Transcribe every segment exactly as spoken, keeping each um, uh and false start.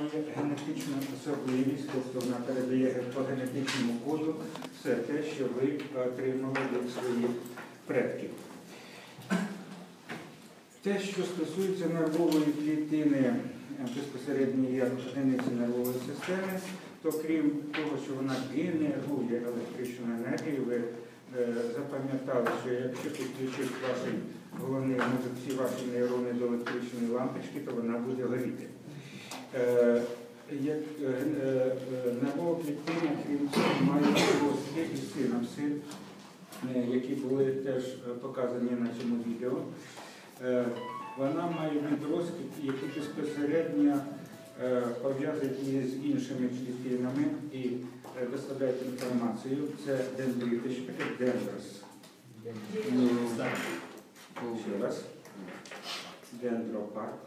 має генетичну особливість, тобто вона передає по генетичному коду все те, що ви отримали від своїх предків. Те, що стосується нервової клітини безпосередньо як одиниці нервової системи, то крім того, що вона генерує електричну енергію, ви е, запам'ятали, що якщо підключити ваш головний мозок, всі ваші нейрони до електричної лампочки, то вона буде горіти. Е, як, е, е, нервова клітина, крім цього, має відростки і синапси, е, які були теж показані на цьому відео. Е, вона має відростки, які безпосередньо пов'язані з іншими клітинами і доставляють інформацію. Це дендрити, що таке дендрос. Ще раз. Дендропарк.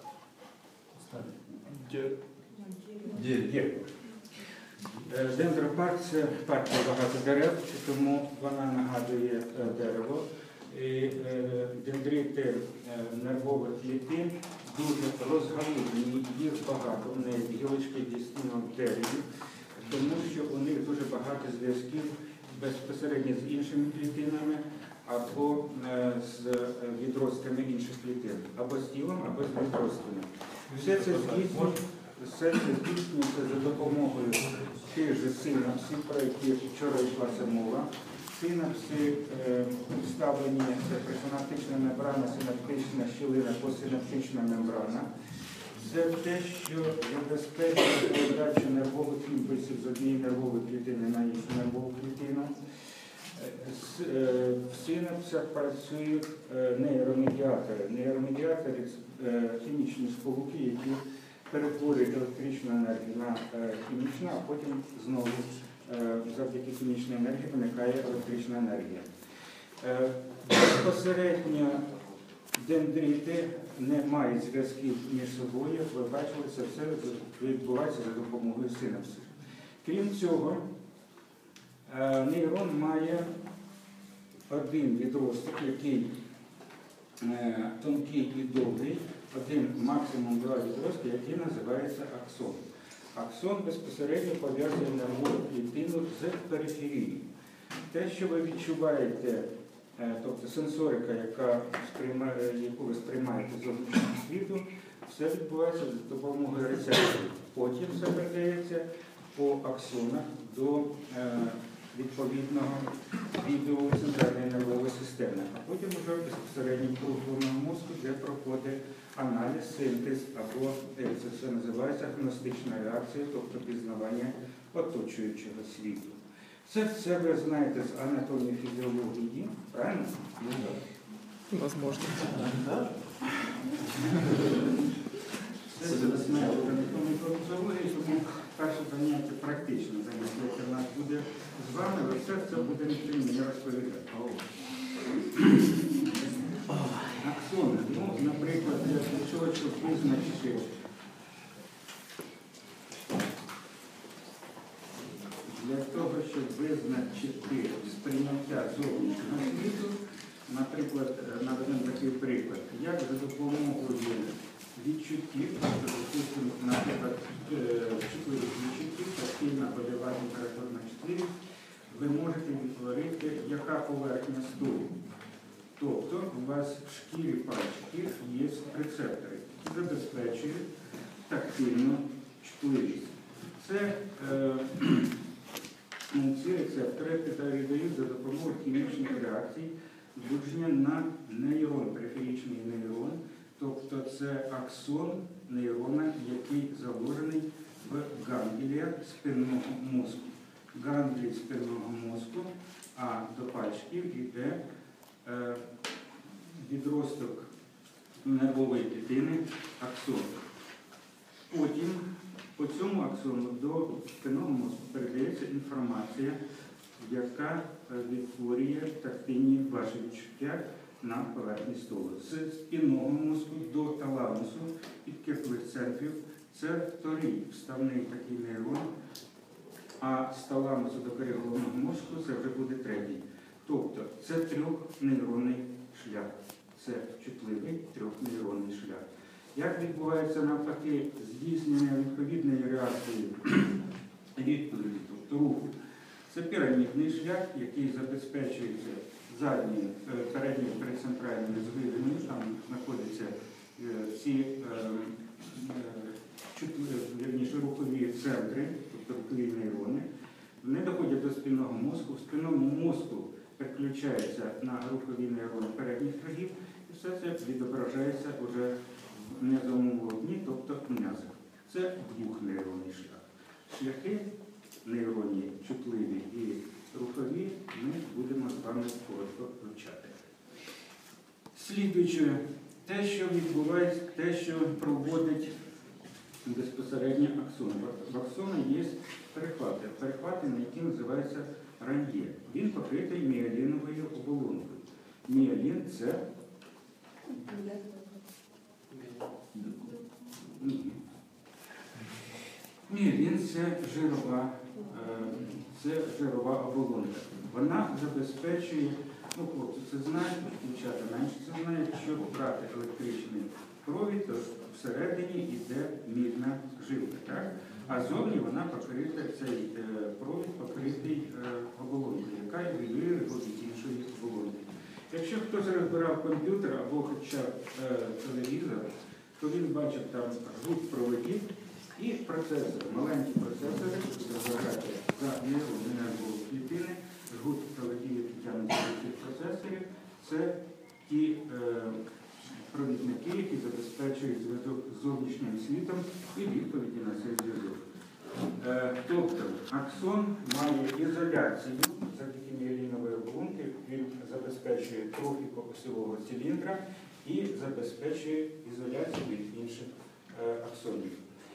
Дендропарк – це партія багато дерев, тому вона нагадує дерево. І дендрити нервових клітин дуже розгалужені, їх багато, в неї гілочки дійсно в дереві, тому що у них дуже багато зв'язків безпосередньо з іншими клітинами або з відростками інших клітин, або з тілом, або з відростками. Все це здійснюється, все це здійснюється за допомогою тих же синапсів, про які вчора йшла мова. Синапси е, вставлені, це пресинаптична мембрана, синаптична щілина, посинаптична мембрана. Це те, що забезпечує передачу нервових імпульсів з однієї нервової клітини на іншу нервову клітину. Е, в синапсах працюють е, нейромедіатори. Нейромедіатори – е, хімічні сполуки, які перетворюють електричну енергію на е, хімічну, а потім знову завдяки хімічній енергії виникає електрична енергія. Безпосередньо дендрити не мають зв'язків між собою, ви бачили, це все відбувається за допомогою синапсів. Крім цього, нейрон має один відросток, який тонкий і довгий, один максимум два відростки, який називається аксон. Аксон безпосередньо пов'язує нервову клітину з периферією. Те, що ви відчуваєте, тобто сенсорика, яка сприймає, яку ви сприймаєте з зовнішнього світу, все відбувається за допомогою рецепторів. Потім все передається по аксонах до е, відповідного відділу центральної нервової системи. А потім вже безпосередньо в головному мозку, де проходить аналіз, синтез, або це все називається гностична реакція, тобто пізнавання оточуючого світу. Це все ви знаєте з анатомії фізіології, правильно? Возможно. Це ви знаєте з анатомії фізіології, тому перше заняття практично заняття, яке в нас буде з вами, ви все це буде мені розповідати. Аксони. Ну, наприклад, для того, щоб визначити для того, щоб визначити сприйняття зовнішнього світу, наприклад, наведемо такий приклад, як за допомогою відчуттів, допустимо, наприклад, чутливих відчуттів, постійна больова температурна чутливість, ви можете відтворити, яка поверхня столу. Тобто у вас в шкірі пальчиків є рецептори, які забезпечують тактильну чутливість. Це, е, ці рецептори передають за допомогою хімічних реакцій збудження на нейрон, периферичний нейрон, тобто це аксон нейрона, який заложений в гангліях спинного мозку. Ганглії спинного мозку, а до пальчиків йде е, відросток нервової клітини аксон. Потім по цьому аксону до спинного мозку передається інформація, яка відтворює тактильні ваші відчуття на поверхні столу. З спинного мозку до таламусу підкислих центрів це вторий вставний такий нейрон, а з таламусу до переголовного мозку це вже буде третій. Тобто це трьохнейронний шлях. Це чутливий трьохнейронний шлях. Як відбувається навпаки здійснення відповідної реакції відповіді, тобто руху? Це пірамідний шлях, який забезпечується задньою, е, передньою перецентральною звивиною, там знаходяться е, всі е, е, вірніше, рухові центри, тобто рухові нейрони. Вони доходять до спинного мозку. В спинному мозку переключається на рухові нейрони передніх рогів, і все це відображається вже в м'язовому волокні, тобто в м'язах. Це двохнейронний шлях. Шляхи нейронні, чутливі і рухові ми будемо з вами коротко вивчати. Слідуючи, те, що відбувається, те, що проводить безпосередньо аксон. В аксоні є перехвати, перехвати, на які називаються ран'є. Він покритий міеліновою оболонкою. Міелін – це Ні. Міелін – це жирова, е, це жирова оболонка. Вона забезпечує, ну хлопці це знають, дівчата менше це знають, щоб брати електричний провід, то всередині йде мідна жилка, так? А зовні вона покрита, цей е, провід покритий е, оболонкою, яка ізолює його від іншої оболонки. Якщо хтось розбирав комп'ютер або хоча б е, телевізор, то він бачив там жгут проводів і процесори, маленькі процесори, які розбирати за нейронні клітини, жгут проводів, які тягнуть до цих процесорів, це ті е, провідники, які забезпечують зв'язок з зовнішнім світом і відповіді на цей зв'язок. Е, тобто аксон має ізоляцію завдяки міелінової оболонки, він забезпечує трофіку осьового циліндра і забезпечує ізоляцію від інших е, аксонів.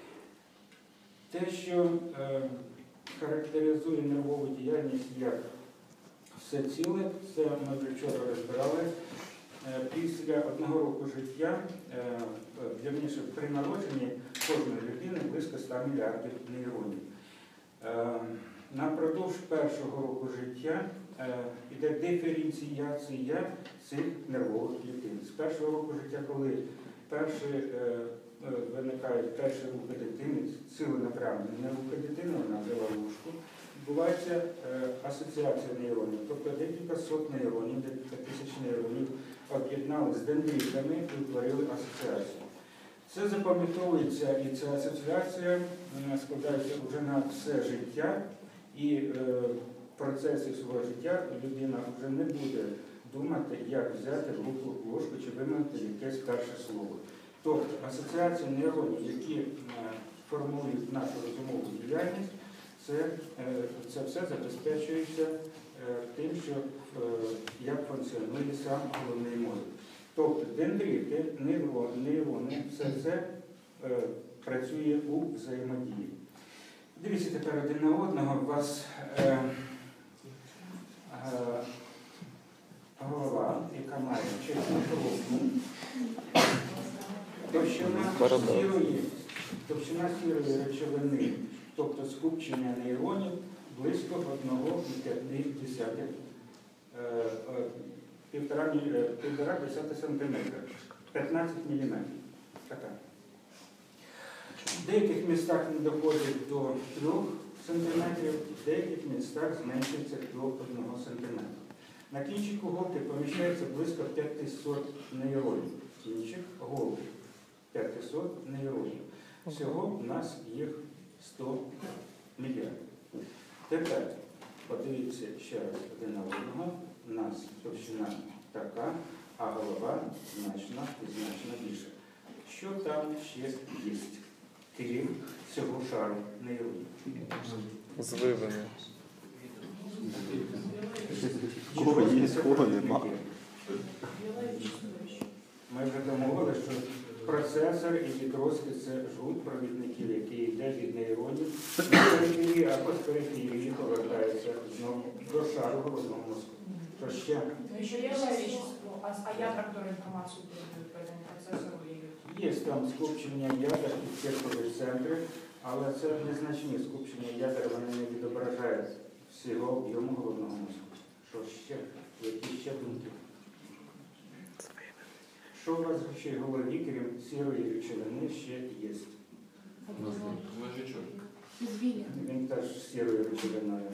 Те, що е, характеризує нервову діяльність як все ціле, це ми вже вчора розбирали. Після одного року життя, вірніше, при народженні кожної людини близько ста мільярдів нейронів. Напродовж першого року життя йде диференціація цих нервових клітин. З першого року життя, коли перші, виникають перші рухи дитини, ціленаправлені не рухи дитини, вона взяла ручку, відбувається асоціація нейронів, тобто декілька сот нейронів, декілька тисяч нейронів об'єднали з дендритами і утворили асоціацію. Це запам'ятовується, і ця асоціація складається вже на все життя, і е, в процесі свого життя людина вже не буде думати, як взяти в руку ложку чи вимовити якесь перше слово. Тобто асоціація нейронів, які е, формують нашу розумову діяльність, це, е, це все забезпечується е, тим, що е, як функціонує сам головний мозок. Тобто дендрити, нейрони, все це е, працює у взаємодії. Дивіться тепер один на одного, у вас е, е, голова, яка має чесну коробку, товщина сірої, товщина сірої речовини, тобто скупчення нейронів близько одного цілих п'ять десятих півтора десятих сантиметра, п'ятнадцять міліметрів. Така. В деяких містах не доходить до трьох сантиметрів, в деяких містах зменшується до одного сантиметра. На кінчику голки поміщається близько п'ятисот нейронів, кінчик голки п'ятисот нейронів. Всього в нас їх сто мільярдів. Тепер подивіться ще раз один на одного. У нас товщина така, а голова значно і значно більша. Що там ще є, крім цього шару нейронів? Звивини. Кого є, кого нема. Ми вже домовили, що процесор і відростки – це жгут провідників, який йде від нейронів з периферії або з периферії повертається знову до шару головного мозку. Що ще? Ну, еще есть количество, а, а ядра, которые информацию передают по этому процессору или... Є там скупчення ядер і циркові центри, але це незначні скупчення ядер, вони не відображають всього об'єму головного мозку. Що ще? Які ще думки? Що у вас ще в голові, крім сірої речовини, ще є? Мозжечок. Извилин. Він теж з сірою речовиною.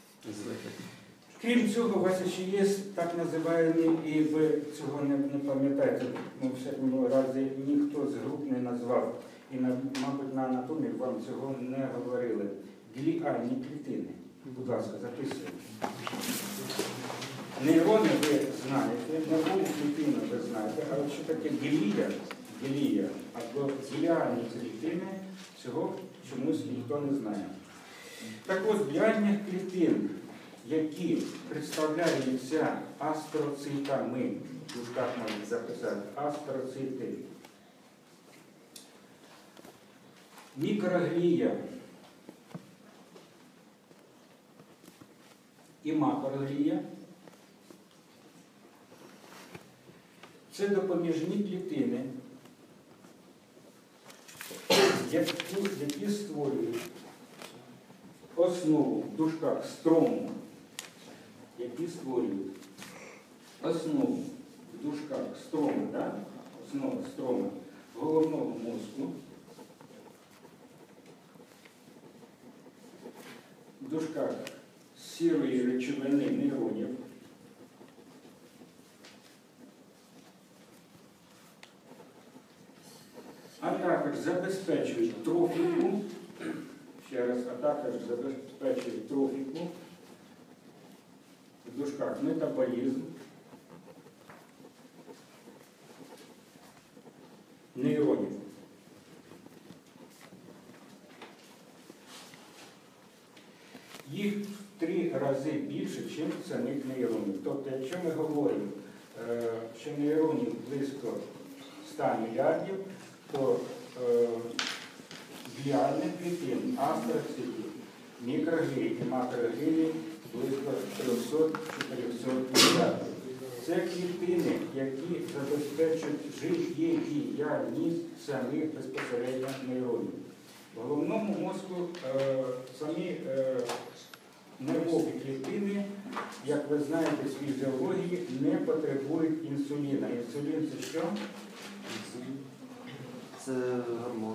Крім цього, у вас ще є так називаємо, і ви цього не, не пам'ятаєте, ну, в всякому разі ніхто з груп не назвав, і, на, мабуть, на анатомії вам цього не говорили. Гліальні клітини. Будь ласка, записуйте. Нейрони ви знаєте, нервову клітину ви знаєте, а от що таке глія, глія або гліальні клітини, цього чомусь ніхто не знає. Так от, гліальних клітин, які представляються астроцитами, в дужках можуть записати, астроцити, мікроглія і макроглія – це допоміжні клітини, які, які створюють основу в дужках строму, які створюють основу в дужках строму, да? Основа строму головного мозку, в дужках сірої речовини нейронів, а також забезпечують трофіку, ще раз, а також забезпечують трофіку, в дужках метаболізм, нейронів. Їх в три рази більше, ніж самих нейронів. Тобто, якщо ми говоримо, що нейронів близько ста мільярдів, то гліальних клітин, астроцитів, мікроглій і макроглій близько трьохсот-чотирьохсот мільярдів. Це клітини, які забезпечують життєдіяльність самих безпосередньо нейронів. В головному мозку е, самі е, нервові клітини, як ви знаєте з фізіології, не потребують інсуліна. Інсулін – це що? Це гормон.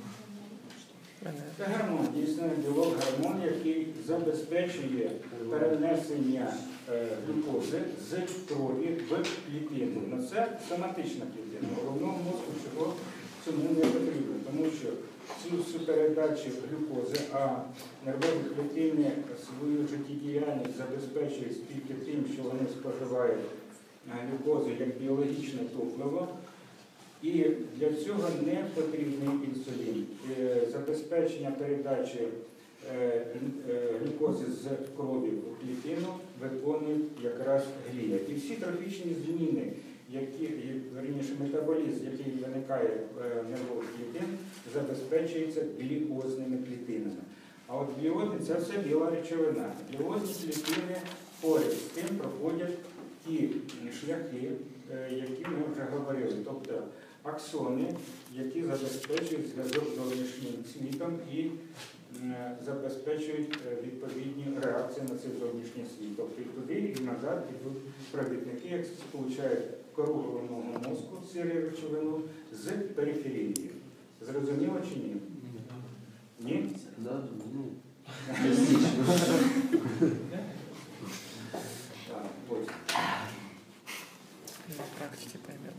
Це гормон, дійсно білок гормон, який забезпечує перенесення е, глюкози з крові в клітину. Ну, це соматична клітина. Головному мозку чого цьому не потрібно, тому що цю всю передачу глюкози, а нервові клітини свою життєдіяльність забезпечують тільки тим, що вони споживають глюкозу як біологічне топливо. І для цього не потрібний інсулін. Забезпечення передачі глюкози з крові в клітину виконують якраз глія. І всі трофічні зміни, які, верніше, метаболізм, який виникає в нервових клітин, забезпечується глікозними клітинами. А от гліози – це все біла речовина. Гліозні клітини поряд з тим проходять ті шляхи, які ми вже говорили. Тобто аксони, які забезпечують зв'язок з зовнішнім світом і забезпечують відповідні реакції на цей зовнішній світ. Тобто і туди, і назад ідуть провідники, які сполучають кору головного мозку, сіру речовину, з периферією. Зрозуміло чи ні? Ні? Да, ну, Так, ось. На практике поймем.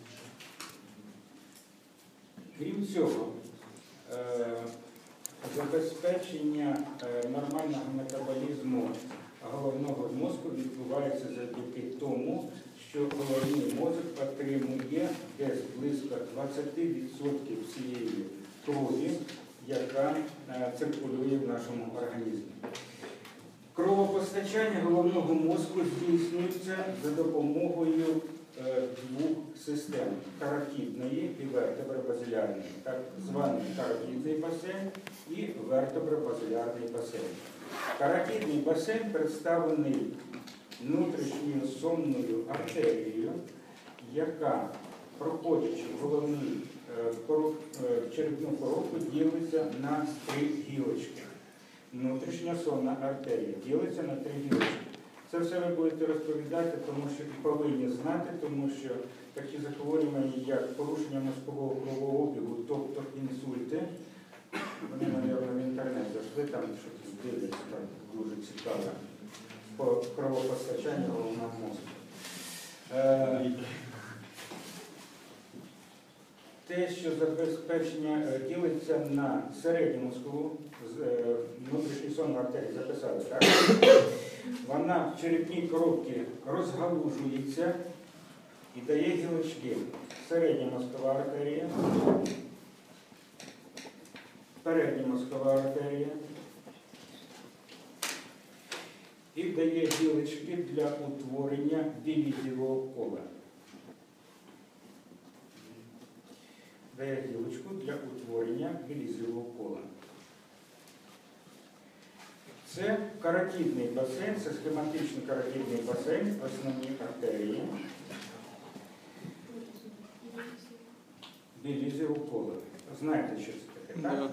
Крім цього, е, забезпечення е, нормального метаболізму головного мозку відбувається завдяки тому, що головний мозок отримує десь близько двадцять відсотків цієї крові, яка е, циркулює в нашому організмі. Кровопостачання головного мозку здійснюється за допомогою е, двох систем – каротидної і вертебробазилярної. Так званий каротидний басейн і вертебробазилярний басейн. Каротидний басейн представлений внутрішньою сонною артерією, яка, проходячи в головний е, черепну коробку, ділиться на три гілочки. Внутрішня сонна артерія ділиться на три гілочки. Це все ви будете розповідати, тому що і повинні знати, тому що такі захворювання, як порушення мозкового кровообігу, тобто інсульти, вони, мабуть, в інтернет зайшли, там щось дивляться, там дуже цікаво, по кровопостачанню головного мозку. Е, Те, що забезпечення е, ділиться на середню мозкову, е, внутрішню сонну артерію, записали, так? Вона в черепній коробці розгалужується і дає гілочки. Середня мозкова артерія, передня мозкова артерія і дає гілочки для утворення білізівого кола. Дає гілочку для утворення білізівого кола. Це каротидний басейн, це схематичний каротидний басейн, основні артерії. Білізівого кола. Знаєте, що це таке, так?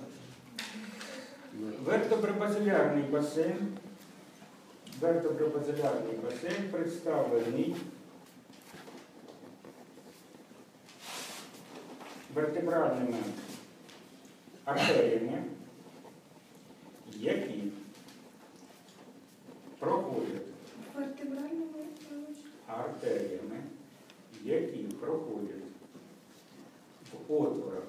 Вертебробазилярний басейн. Вертебробазилярний басейн представлений вертебральними артеріями, які проходять артеріями, які проходять в отворах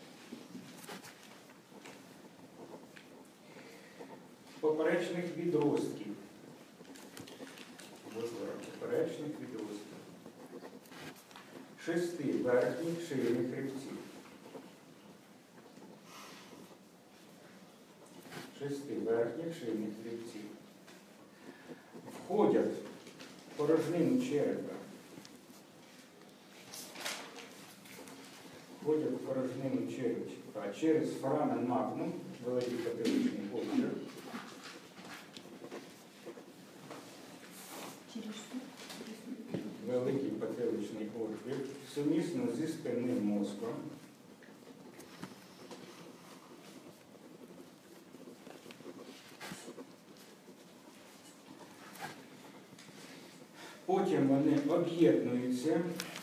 поперечних відростків, в отворах поперечних відростків, шести верхніх шийних хребців, шести верхніх шийних хребців, входять в порожнину черепа, входять в порожнину черепа через форамен магнум, великий потиличний отвір, великий потиличний отвір, сумісно зі спинним мозком, потім вони об'єднуються,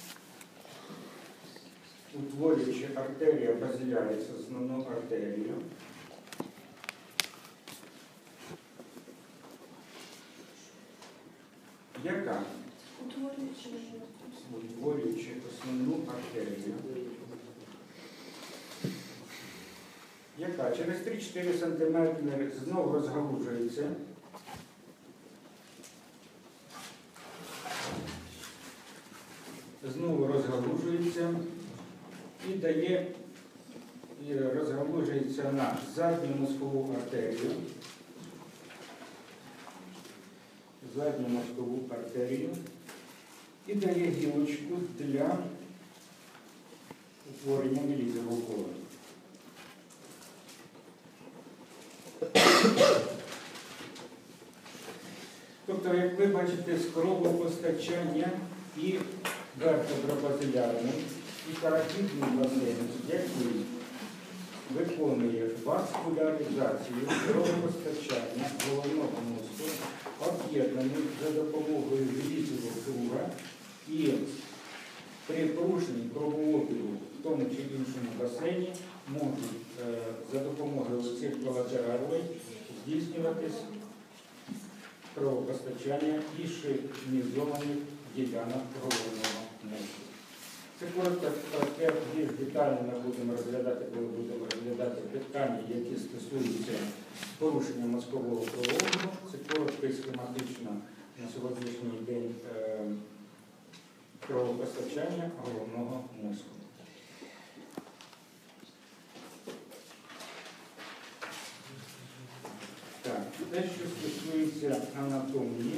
утворюючи артерія базиляріс, основну артерію, яка, утворюючи основну артерію, яка через три-чотири сантиметри знову розгалужується, знову розгалужується і дає, і розгалужується на задню мозкову артерію, задню мозкову артерію і дає гілочку для утворення білізівого кола. Тобто, як ви бачите, з кровопостачання і вертебробазилярний, і каротидний басейн, який виконує васкуляризацію кровопостачання головного мозку, об'єднаний за допомогою білізівого круга і при порушенні кровообігу в тому чи іншому басейні можуть е, за допомогою цих колатералей здійснюватись кровопостачання і шийнізованих ділянок головного мозку. Це коротко, таке більш детально ми будемо розглядати, коли будемо розглядати питання, які стосуються порушення мозкового кровообігу. Це коротко і схематично на сьогоднішній день е, кровопостачання головного мозку. Так, те, що стосується анатомії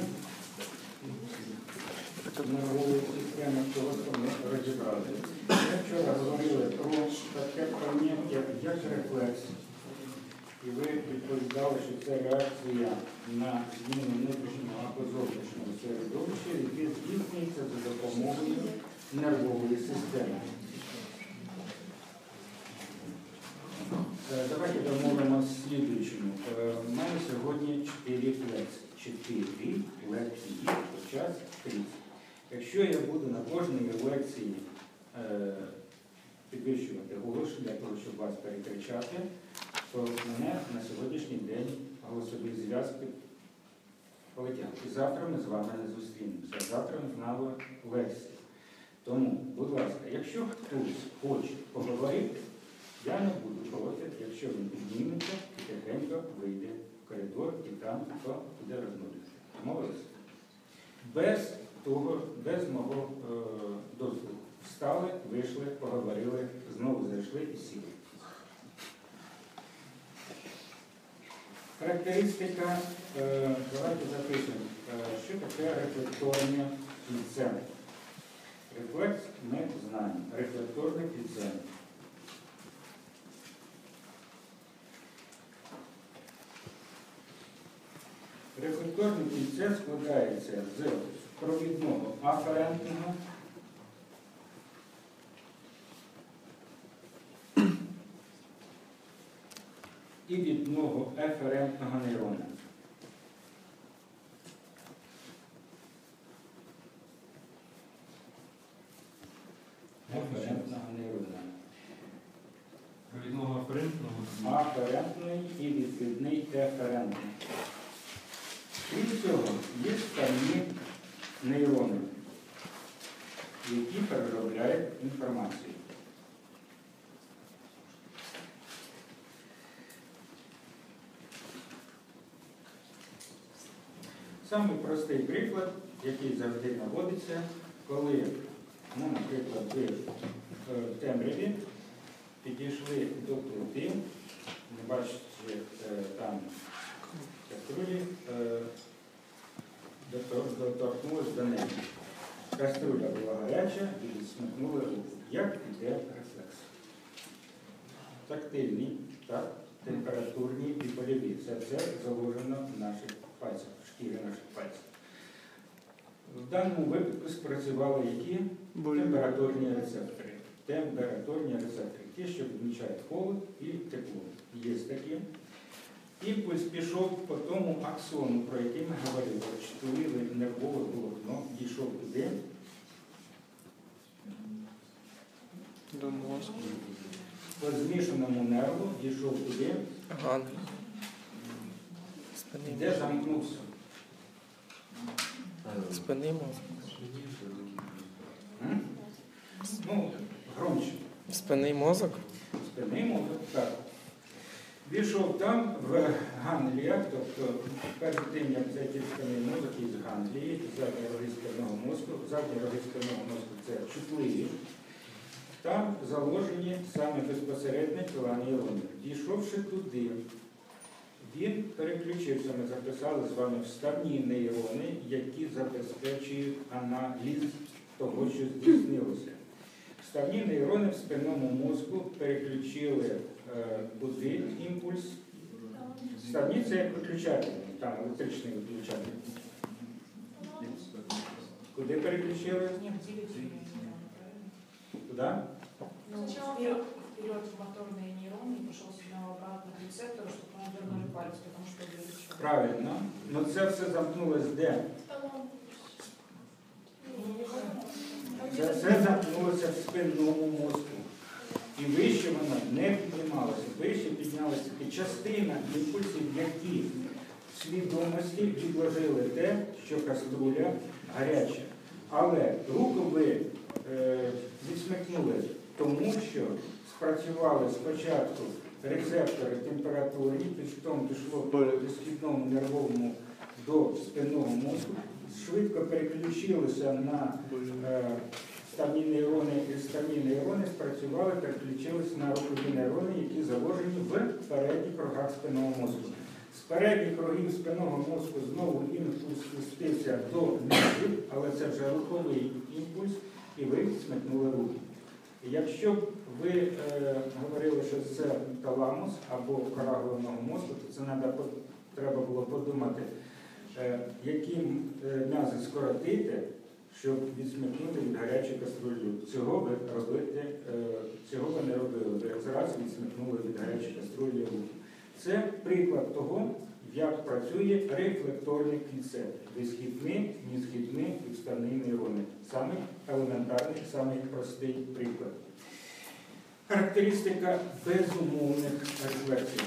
нервової системи, то ми розібрали. Ми вчора говорили про таке поняття, як рефлекс. І ви відповідали, що це реакція на зміну внутрішнього або зовнішнього середовища, яке здійснюється за допомогою нервової системи. Давайте домовимося слідуючому. У мене сьогодні чотири лекції. Чотири лекції якщо я буду на кожній лекції е, підвищувати голос для того, щоб вас перекричати, то мене на сьогоднішній день голосові зв'язки полетять. І завтра ми з вами не зустрінемося. Завтра знову лекція. Тому, будь ласка, якщо хтось хоче поговорити, я не буду проти, якщо він підніметься і тихенько вийде в коридор і там хто буде розмовляти. Домовилися? Без того, без мого е, дозволу. Встали, вийшли, поговорили, знову зайшли і сіли. Характеристика, е, давайте запишемо, е, що таке рефлекторне кільце. Рефлекс ми знаємо. Рефлекторне кільце. Рефлекторне кільце складається з провідного аферентного і відного еферентного нейрона. Аферентного нейрона. Провідного аферентного. Аферентний і відвідний еферентний. Крім цього, є складні нейрони, які переробляють інформацію. Самий простий приклад, який завжди наводиться, коли, ну, наприклад, ви в темряві підійшли до плити, не бачите там каструлі, доторкнулися до неї. Каструля була гаряча і відсмикнули руку. Як іде рефлекс? Тактильні, так, температурні і боліві. Це все заложено в наших пальцях, в шкірі наших пальців. В даному випадку спрацювали які? Температурні рецептори. Температурні рецептори. Ті, що помічають холод і тепло. Є такі. Імпульс пішов по тому аксону, про який ми говорили. Чутливе нервове волокно дійшов туди. До мозку. По змішаному нерву дійшов туди. Ганглі. Спини. Де замкнувся? Спини мозок. М? Ну, громче. Спини мозок. Спинний мозок, так. Війшов там в гангліях, тобто перед тим, як зайти в спинний мозок із ганглії, задні роги спинного мозку, задні роги спинного мозку – це чутливі. Там заложені саме безпосередньо тіла нейрони. Дійшовши туди, він переключився, ми записали з вами вставні нейрони, які забезпечують аналіз того, що здійснилося. Вставні нейрони в спинному мозку переключили е, куди імпульс. Вставні – це як виключатель, там електричний виключатель. Куди переключили? Нет, двигательные нейроны, правильно? Куди? Ну, вперед, вперед в моторные нейроны и пошел сигнал обратно к рецептору, чтобы мы вернули палец, потому что увеличил. Правильно. Ну це все замкнулось де? Це все замкнулося в спинному мозку. І вище вона не піднімалася. Вище піднялася і частина імпульсів, які в свідомості відложили те, що каструля гаряча. Але руку ви е, відсмикнули, тому що спрацювали спочатку рецептори температури, потім пішло по східному нервовому до спинного мозку, швидко переключилися на е, ставні нейрони, і ставні нейрони спрацювали, переключилися на рухові нейрони, які заложені в передніх рогах спинного мозку. З передніх рогів спинного мозку знову імпульс спустився до мізків, але це вже руховий імпульс, і ви смикнули руку. Якщо б ви е, говорили, що це таламус або кора головного мозку, то це треба, треба було подумати, е, які е, м'язи скоротити, щоб відсмикнути від гарячої каструлі. Цього ви робити, е, цього ви не робили. Ви зараз відсмикнули від гарячої каструлі руку. Це приклад того, як працює рефлекторний пінцет. Висхідний, несхідний і вставний нейрони. Самий елементарний, самий простий приклад. Характеристика безумовних рефлексій.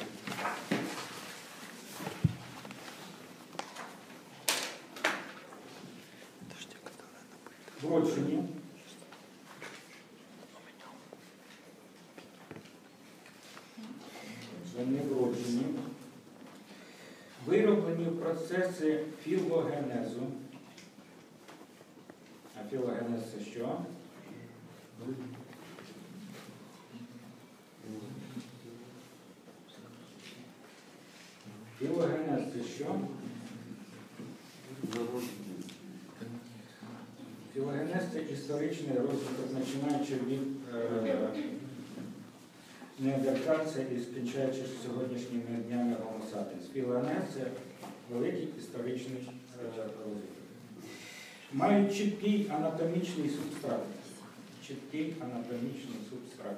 Вроджені. Вони вроджені. Вироблені в процесі філогенезу. А філогенез це що? Філогенез це що? Філогенез це історичний розвиток, починаючи від е, неандертальця і скінчаючи сьогоднішніми днями Homo sapiens. Філогенез це великий історичний е, розвиток. Мають чіткий анатомічний субстрат. Чіткий анатомічний субстрат.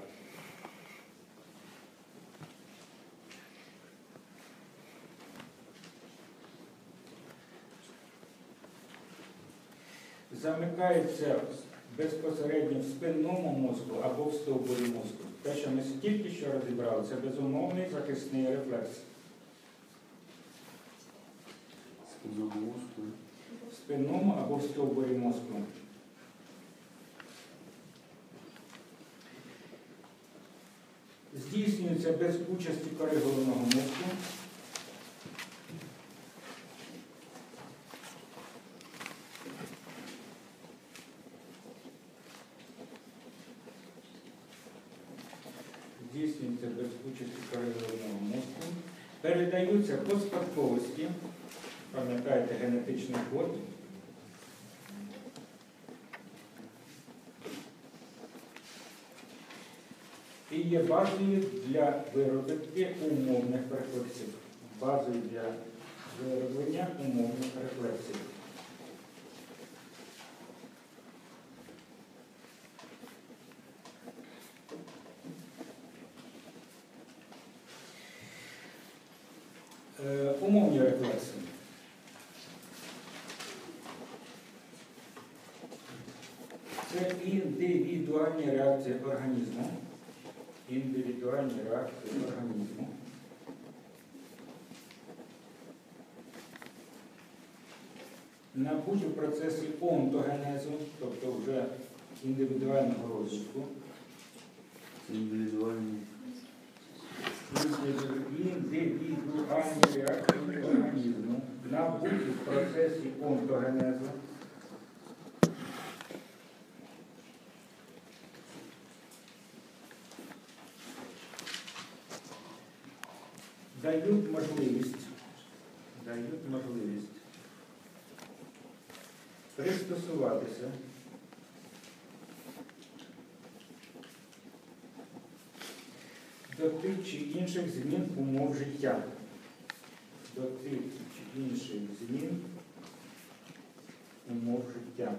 Замикається безпосередньо в спинному мозку або в стовбурі мозку. Те, що ми тільки що розібрали, це безумовний захисний рефлекс. В спинному або в стовбурі мозку. Здійснюється без участі коригованого мозку. Здійснюється без участі коригованого мозку. Передаються по спадковості. Пам'ятаєте генетичний код. І є базою для виробітки умовних рефлексів. Базою для вироблення умовних рефлексів. Е, умовні рефлекси. Це індивідуальні реакції організму. Індивідуальні реакції організму. Набуті в процесі онтогенезу, тобто вже індивідуального розвитку. Індивідуальні. Індивідуальні реакції організму. Набуті в процесі онтогенезу. Дають можливість, дають можливість пристосуватися до тих чи інших змін умов життя. До тих чи інших змін умов життя.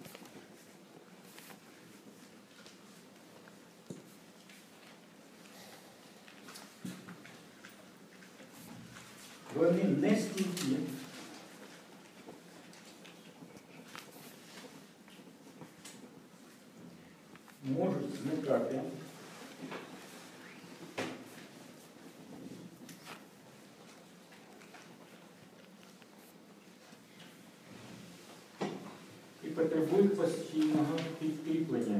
Вони не стійкі, можуть зникати, і потребують постійного підкріплення.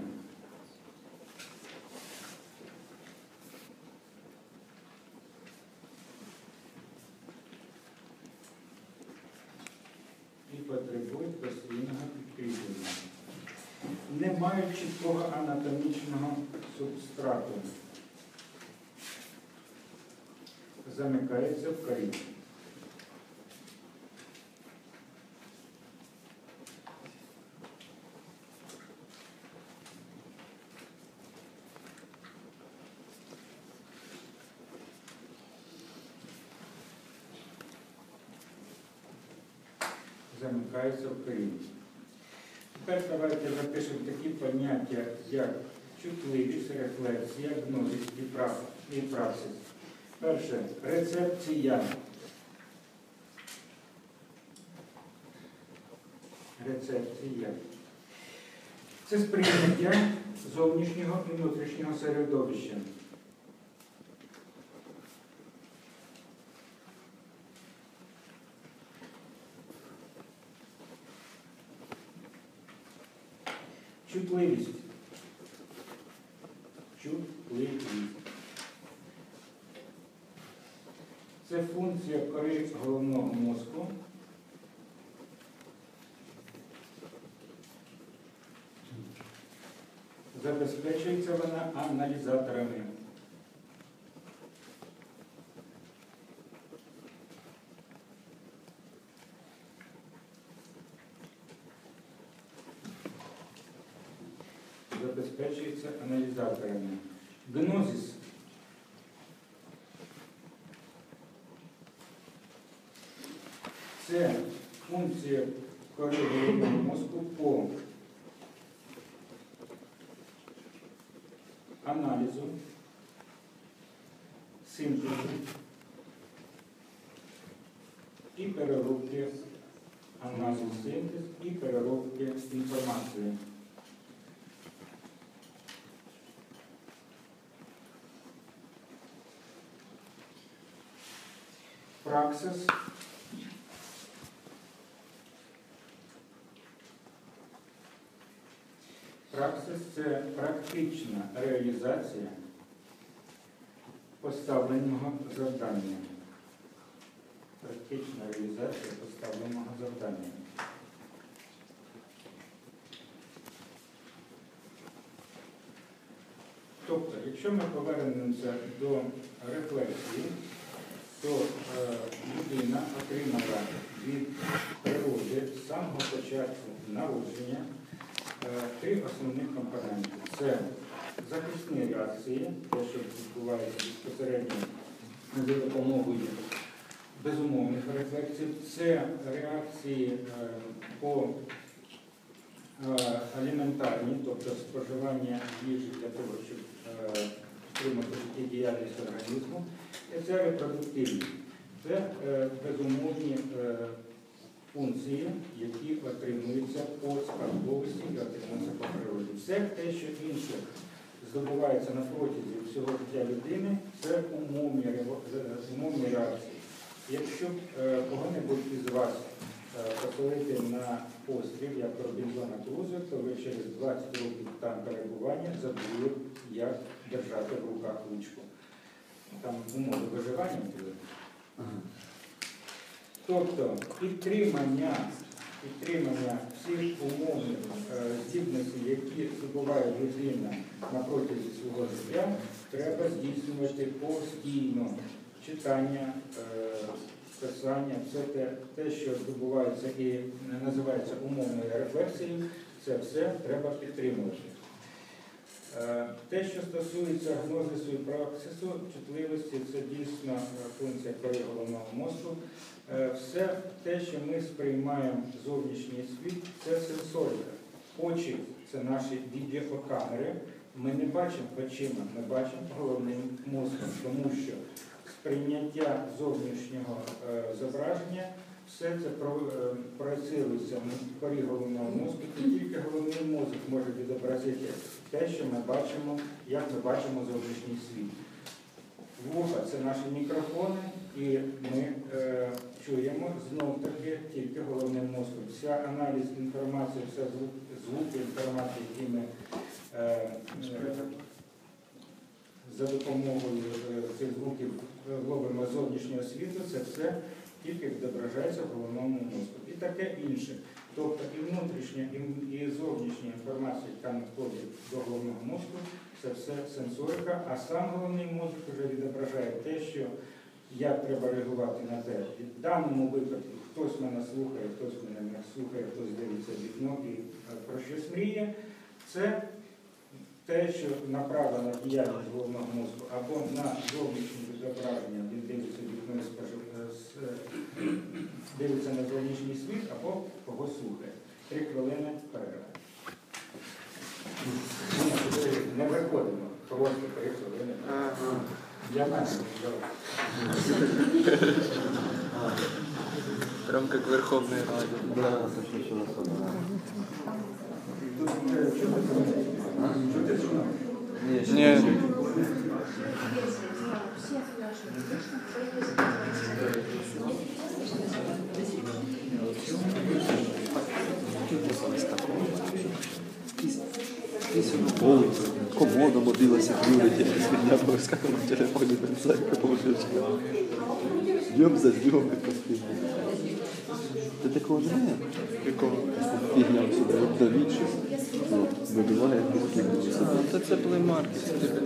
І потребують постійного підкріплення. Не мають чіткого анатомічного субстрату. Замикається в корі. Замикається в корі. Тепер давайте запишемо такі поняття, як чутливість, рефлексія, гнозис і праксис. Перше, рецепція. рецепції є. Це сприйняття зовнішнього і внутрішнього середовища. Чутливість. Чутливість. Це функція кори головного мозку. Забезпечується вона аналізаторами. Забезпечується аналізаторами. Гнозис. Це функція кори головного мозку по аналізу, синтезу і переробки, аналіз, синтез і переробки інформації. Праксис. Праксис – це практична реалізація поставленого завдання. Практична реалізація поставленого завдання. Тобто, якщо ми повернемося до рефлексії, то е, людина отримала від природи з самого початку народження е, три основних компоненти. Це захисні реакції, те, що відбувається безпосередньо за допомогою безумовних рефлексів. Це реакції е, по е, аліментарні, тобто споживання їжі для того, щоб е, підтримати життєдіяльність організму. І це репродуктивні. Це е, безумовні е, функції, які отримуються по спадковості і отримуються по природі. Все те, що інше здобувається на протязі всього життя людини, це умовні, умовні реакції. Якщо е, кого-небудь із вас е, поселити на острів, як Робінзона Крузо, то ви через двадцять років там перебування забули, як держати в руках ручку. Там умови виживання були. Тобто підтримання, підтримання всіх умовних е, здібностей, які здобуває людина на протязі свого життя, треба здійснювати постійно. Читання, е, писання, все те, те, що здобувається і називається умовною рефлексією, це все треба підтримувати. Те, що стосується гнозису і праксису, чутливості, це дійсно функція кори головного мозку. Все те, що ми сприймаємо зовнішній світ, це сенсорика. Очі – це наші відеокамери. Ми не бачимо очима, ми бачимо головним мозком, тому що сприйняття зовнішнього зображення, все це проєцирується в корі головного мозку, і тільки головний мозок може відобразити те, що ми бачимо, як ми бачимо зовнішній світ. Вуха – це наші мікрофони, і ми е, чуємо знов-таки тільки головним мозком. Вся аналіз інформації, вся звук, звуки інформації, які ми е, е, за допомогою е, цих звуків ловимо зовнішнього світу, це все тільки відображається в головному мозку. І таке інше. Тобто і внутрішня, і зовнішня інформація, яка надходить до головного мозку, це все сенсорика, а сам головний мозок вже відображає те, що як треба реагувати на те. В даному випадку хтось мене слухає, хтось мене не слухає, хтось дивиться в вікно і про щось мріє. Це те, що направлено на діяльність головного мозку або на зовнішнє відображення, він дивиться в вікно і дивиться на зовнішній світ, або кого слухає. Три хвилини перерва. Не виходимо, просто три хвилини перерва. Для мене. Прям як в Верховній Раді. Да, це що, що особливо. Ні, ще Ні. не. Комода мобила секьюрити, я повискакав на телефоні, не знаю, як получився. Днем за днем постійно. Ти такого немає? Якого? Фігня сюди, от Давід щось. Ну, вибиває, якусь фігню. Та це плеймаркет.